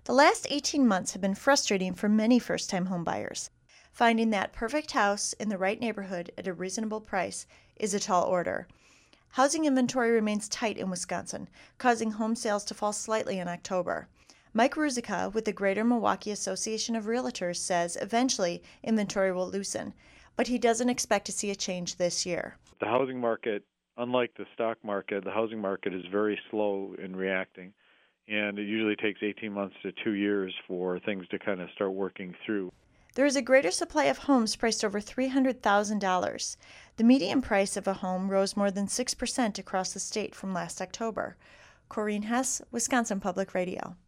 The last 18 months have been frustrating for many first-time homebuyers. Finding that perfect house in the right neighborhood at a reasonable price is a tall order. Housing inventory remains tight in Wisconsin, causing home sales to fall slightly in October. Mike Ruzicka with the Greater Milwaukee Association of Realtors says eventually inventory will loosen, but he doesn't expect to see a change this year. The housing market, unlike the stock market, the housing market is very slow in reacting, and it usually takes 18 months to 2 years for things to kind of start working through. There is a greater supply of homes priced over $300,000. The median price of a home rose more than 6% across the state from last October. Corrine Hess, Wisconsin Public Radio.